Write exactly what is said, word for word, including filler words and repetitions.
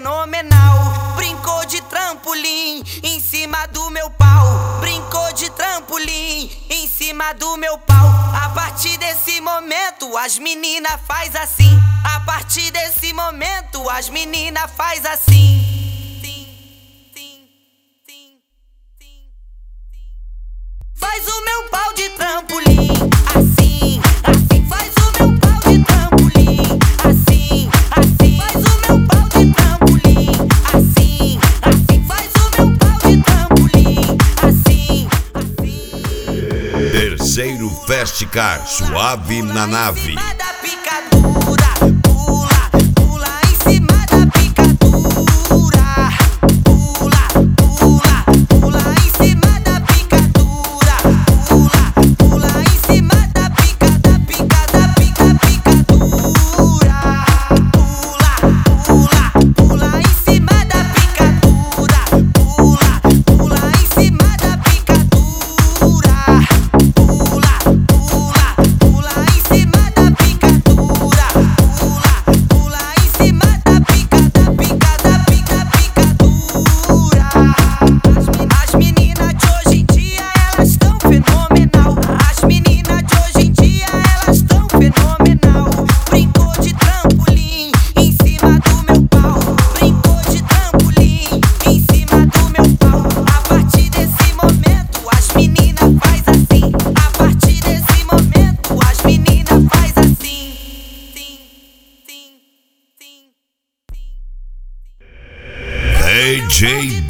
fenomenal. Brincou de trampolim em cima do meu pau. Brincou de trampolim em cima do meu pau. A partir desse momento as meninas faz assim. A partir desse momento as meninas faz assim. Faz o meu pau de trampolim, assim, assim. Faz o meu pau de trampolim, assim, assim. Faz o meu pau de trampolim, assim, assim. Faz o meu pau de trampolim, assim, assim. Terceiro Festcar, suave na nave. D J